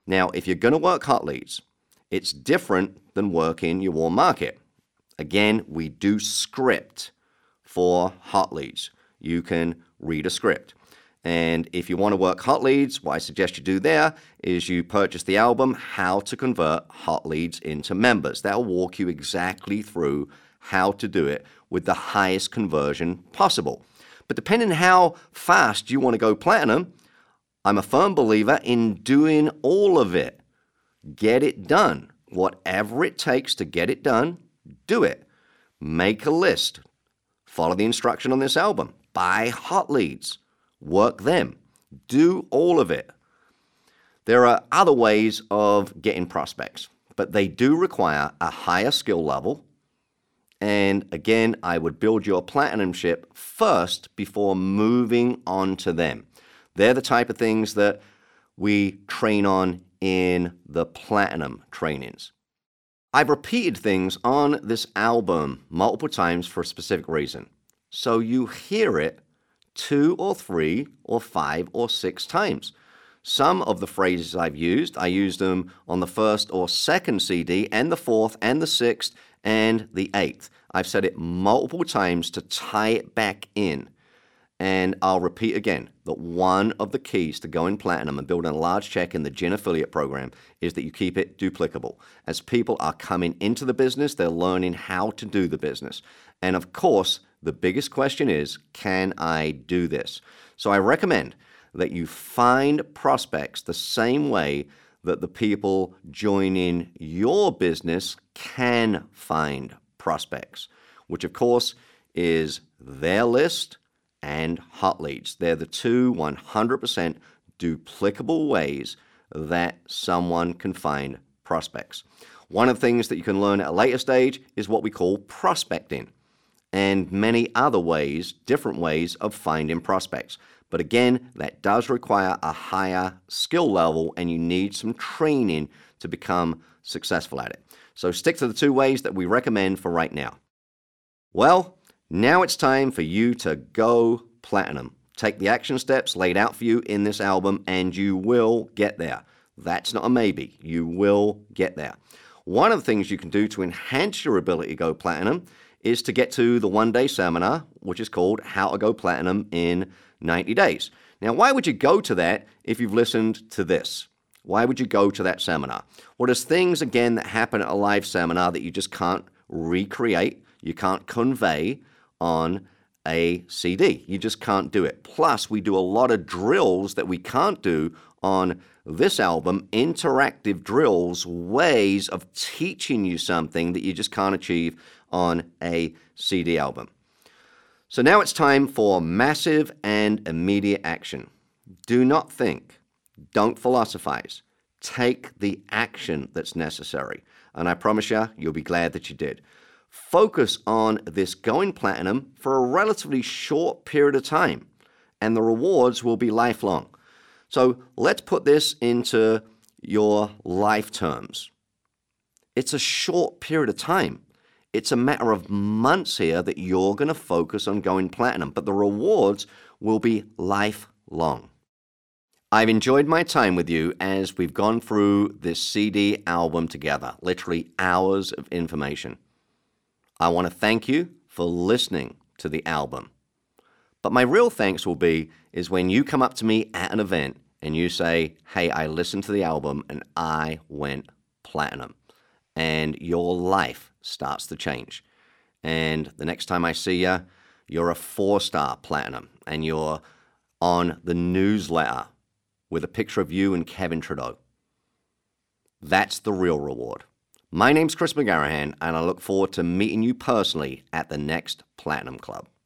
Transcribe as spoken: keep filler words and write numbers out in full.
Now, if you're going to work hot leads, it's different than working your warm market. Again, we do script for hot leads. You can read a script. And if you want to work hot leads, what I suggest you do there is you purchase the album, How to Convert Hot Leads into Members. That'll walk you exactly through how to do it with the highest conversion possible. But depending on how fast you want to go platinum, I'm a firm believer in doing all of it. Get it done. Whatever it takes to get it done, do it. Make a list. Follow the instruction on this album. Buy hot leads. Work them. Do all of it. There are other ways of getting prospects, but they do require a higher skill level. And again, I would build your platinum ship first before moving on to them. They're the type of things that we train on in the platinum trainings. I've repeated things on this album multiple times for a specific reason. So you hear it two or three or five or six times. Some of the phrases I've used, I used them on the first or second C D and the fourth and the sixth and the eighth. I've said it multiple times to tie it back in. And I'll repeat again that one of the keys to going platinum and building a large check in the Gin affiliate program is that you keep it duplicable. As people are coming into the business, they're learning how to do the business. And of course, the biggest question is, can I do this? So I recommend that you find prospects the same way that the people joining your business can find prospects, which of course is their list and hot leads. They're the two one hundred percent duplicable ways that someone can find prospects. One of the things that you can learn at a later stage is what we call prospecting, and many other ways, different ways of finding prospects. But again, that does require a higher skill level, and you need some training to become successful at it. So stick to the two ways that we recommend for right now. Well, now it's time for you to go platinum. Take the action steps laid out for you in this album, and you will get there. That's not a maybe. You will get there. One of the things you can do to enhance your ability to go platinum is to get to the one-day seminar, which is called How to Go Platinum in ninety days. Now, why would you go to that if you've listened to this? Why would you go to that seminar? Well, there's things, again, that happen at a live seminar that you just can't recreate, you can't convey on a C D. You just can't do it. Plus, we do a lot of drills that we can't do on this album, interactive drills, ways of teaching you something that you just can't achieve on a C D album. So now it's time for massive and immediate action. Do not think. Don't philosophize. Take the action that's necessary. And I promise you, you'll be glad that you did. Focus on this going platinum for a relatively short period of time, and the rewards will be lifelong. So let's put this into your life terms. It's a short period of time. It's a matter of months here that you're going to focus on going platinum, but the rewards will be lifelong. I've enjoyed my time with you as we've gone through this C D album together, literally hours of information. I want to thank you for listening to the album. But my real thanks will be is when you come up to me at an event and you say, hey, I listened to the album and I went platinum. And your life starts to change. And the next time I see you, you're a four-star platinum and you're on the newsletter with a picture of you and Kevin Trudeau. That's the real reward. My name's Chris McGarahan, and I look forward to meeting you personally at the next Platinum Club.